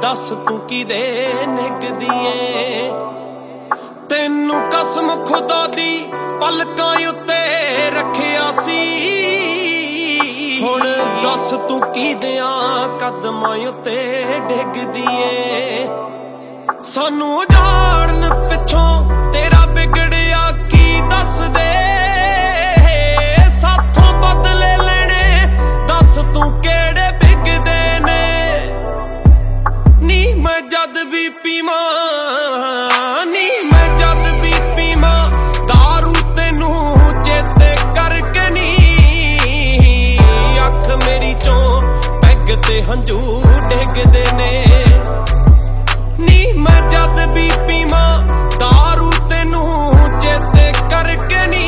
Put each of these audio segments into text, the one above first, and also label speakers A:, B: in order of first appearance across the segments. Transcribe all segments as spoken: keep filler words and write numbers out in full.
A: दस तू किदे निकदी ऐ। तैनू कसम खुदा दी पलकां उत्ते रखिया सी, हुण दस तू किदियां कदमां उत्ते डिगदी ऐ। सानू जाड़न पिछों तेरा बिगड़िया की दस दे, साथों बदले लेने दस तू केड़े बिगदे ने। नी मैं जद भी पीवां, नी मैं जद भी पीवां दारू तेनू चेते करके नी, अख मेरी चों पैग ते हंझू डिगदे ने। नी मैं जद भी पीवां दारू तेनू चेते करके नी,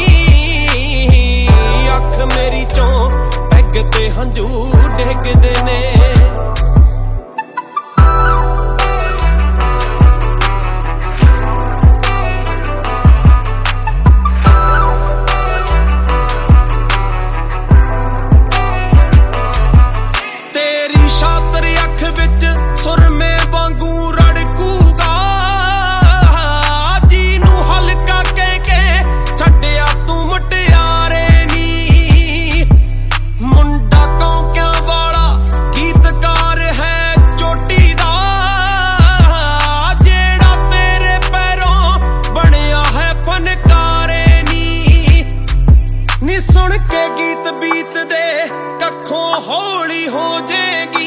A: अख मेरी चों पैग ते हंझू डिगदे ने। तेरी शातर अख विच सुरमे वांगू रड़कूगा, जीनू हल्का कह के छड्डिया तू मुटियारे नी। मुंडा कौंकियां वाला गीतकार है चोटी दा, जेड़ा तेरे पैरों बनिया है फनकारे नी। नी सुन के गीत बीत दे कखों हौली हो जेगी,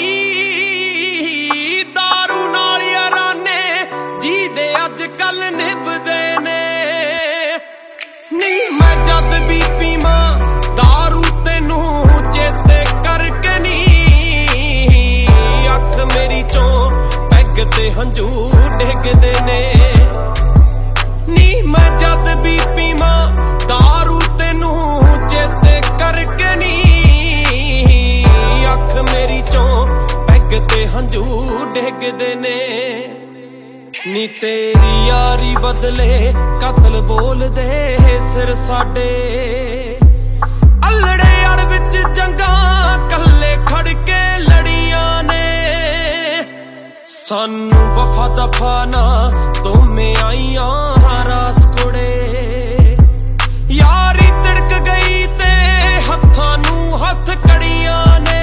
A: दारू नाल याराने जी दे अज कल निभदे ने। नी मैं जद भी पीवां दारू तेनू चेते करके नी, अख मेरी चों पैग ते हंझू डिगदे ने। नी मैं जद भी पीवां दारू तेनू चेते करके नी, अख मेरी चों पैग ते हंझू डिगदे ने। नी तेरी यारी बदले कतल बोल दे सिर साडे, अल्लड़े अड़ विच जंगां कल्ले खड़के लड़ियां ने। सानू वफा दफा ना दोवें आईयां रास कुड़े, यारी तिड़क गई ते हत्थां नू हत्थ कड़ियां ने।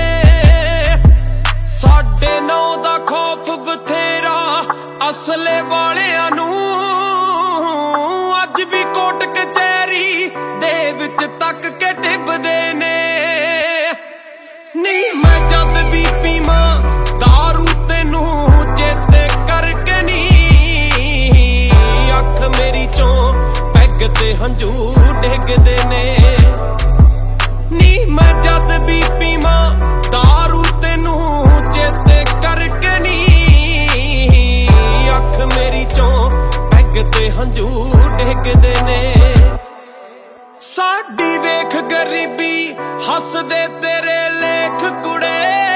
A: साडे नौ दा खौफ बथेरा असले वालियां नू, अज भी कोट कचहरी दे विच तक के टिबदे ने। नी मैं जद भी पीवां दारू तेनू चेते करके नी, अख मेरी चों पैग ते हंझू डिगदे ने। नी मैं जद भी पीवां दारू तेनू चेते करके नी, अख मेरी चों पैग ते हंझू डिगदे ने। साडी वेख गरीबी हसदे तेरे लेख कुड़े,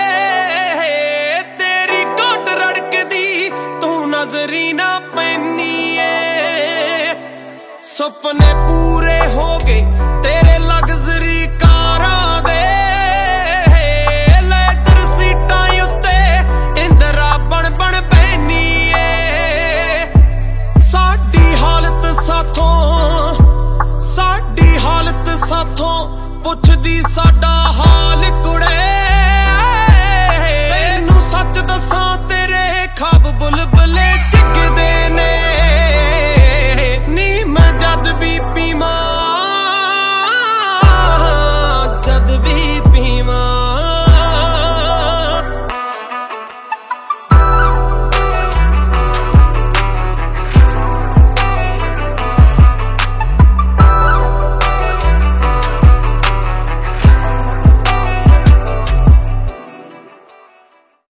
A: तेरी कोट रड़कदी तू नजरी ना पैनी ऐ। सुपने पूरे हो गए